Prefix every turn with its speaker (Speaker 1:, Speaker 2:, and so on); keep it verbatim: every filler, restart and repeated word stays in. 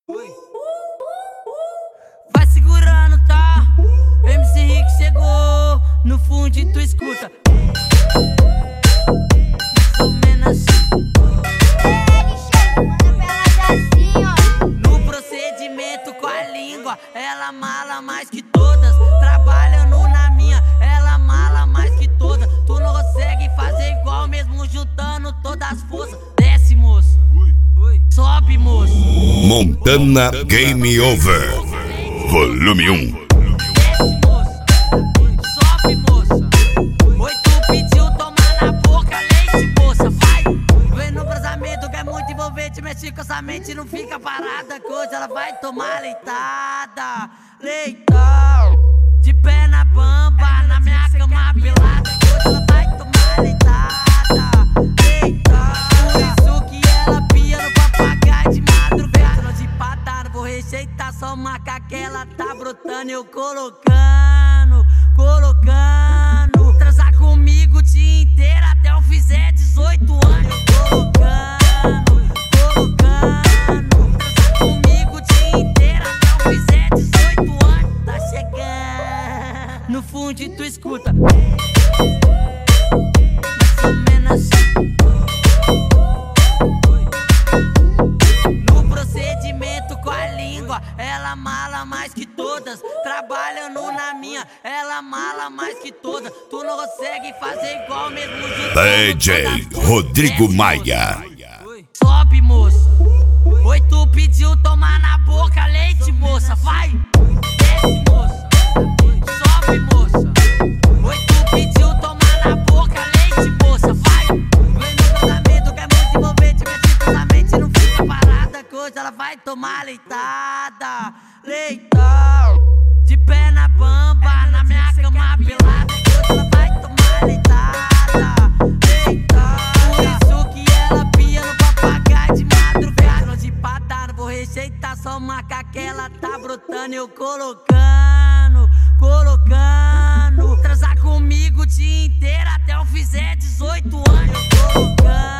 Speaker 1: Vai segurando, tá? M C Rick chegou, no fundo tu escuta. Mais ou menos assim. No procedimento com a língua, ela mala mais que todas. Trabalhando na minha, ela mala mais que todas. Tu não consegue fazer igual, mesmo juntando todas as forças. Desce, moça. Sobe, moça.
Speaker 2: Montana Game Over, volume um.
Speaker 1: Desce, moça. Sobe, moça. Oi, tu pediu tomar na boca, leite, moça. Vai. Vem no brasamento que é muito envolvente. Mexe com essa mente, não fica parada. Que hoje ela vai tomar leitada. Leitão. De pé na bamba, na minha cama pelada. Que hoje ela vai tomar leitada. Leitão. Por isso que ela pia no papagaio de madrugada. Não de patada, não vou rejeitar só maca que ela tá brotando. Eu colocando, colocando. Transar comigo o dia inteiro até eu fizer dezoito anos. Eu colocando, colocando. Transar comigo o dia inteiro até eu fizer dezoito anos. Tá chegando, no fundo tu escuta. Mais ou menos assim. No procedimento com a língua, ela mala mais que todas. Trabalhando na minha, ela mala mais que todas. Tu não consegue fazer igual, mesmo juntando
Speaker 2: D J Rodrigo Maia.
Speaker 1: Sobe, moça. Oi, tu pediu tomar na boca, leite, moça. Vai. Desce, moça. Sobe, moça. Oi, tu pediu tomar na boca, leite, moça. Vai. Vem no casamento que é muito envolvente. Mexe com essa mente, não fica parada. Que hoje ela vai tomar leitada. Leitão. De pé na bamba, na minha cama pelada. Que hoje ela vai tomar leitada. Leitão. Por isso que ela pia no papagaio de madrugada. Não de patada, não vou rejeitar só maca que ela tá brotando. Eu colocando, colocando. Transar comigo o dia inteiro até eu fizer dezoito anos. Eu colocando.